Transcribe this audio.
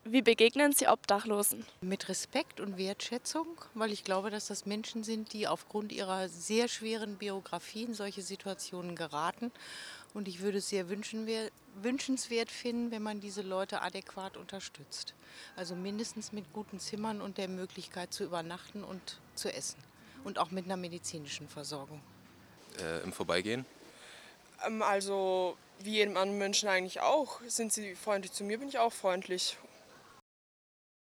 Wie begegnen Sie Obdachlosen? Mit Respekt und Wertschätzung, weil ich glaube, dass das Menschen sind, die aufgrund ihrer sehr schweren Biografie in solche Situationen geraten. Und ich würde es sehr wünschenswert finden, wenn man diese Leute adäquat unterstützt. Also mindestens mit guten Zimmern und der Möglichkeit zu übernachten und zu essen. Und auch mit einer medizinischen Versorgung. Im Vorbeigehen. Also wie jedem anderen Menschen eigentlich auch. Sind sie freundlich zu mir, bin ich auch freundlich.